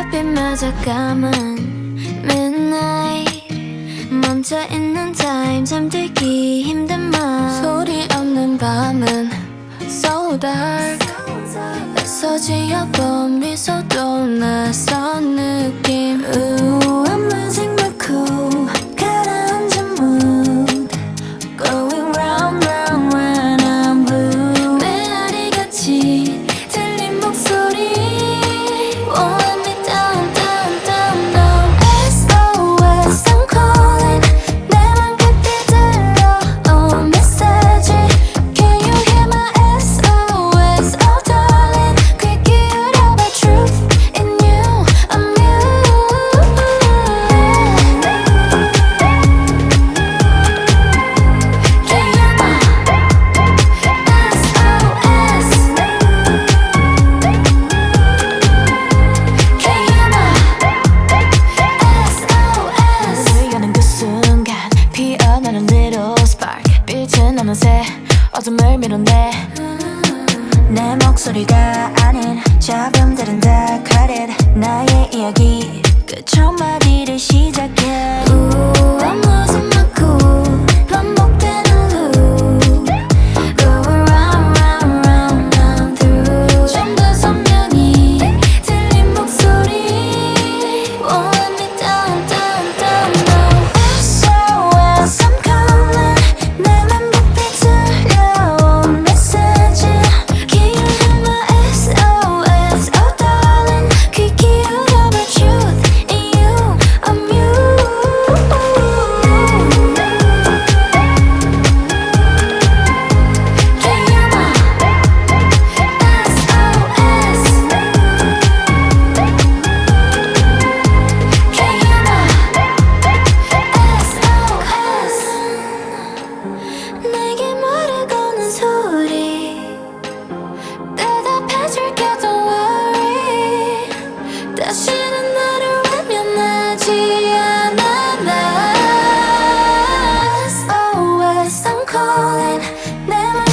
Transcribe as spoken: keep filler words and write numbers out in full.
빛마저 감은 midnight 멈춰있는 time 잠들기 힘든 맘 소리 없는 밤은 so dark 애써 지어본 미소도 낯선 느낌 Ooh, I'm losing my cool 가라앉은 mood Going round round when I'm blue 메아리같이 들린 목소리 Won't let me down down down no S O S I'm calling 내 맘 깊이 들려온 메시지 Can you hear my S O S Oh darling 귀 기울여봐 truth in you I'm you Can you hear my S O S Can you hear my S O S 문을 여는 그 순간 피어나는 little spark 빛은 어느새 어둠을 밀어내 내 목소리가 아닌 잡음들은 다 credit 나의 이야기 끝 첫 마디를 시작해 Ooh, I'm losing my cool 반복되는 loop Going round round round round through 좀 더 선명히 들린 목소리 Won't let me down down down no S O S I'm calling 내 맘 깊이 들려온 메시지 Can you hear my S O S Oh darling 귀 기울여봐 truth in you I'm you Can you hear my S O S Can you hear my S O S 내게 말을 거는 소리 대답해줄게 don't worry 다시는 나를 외면하지 않아 나 S O S I'm calling 내 맘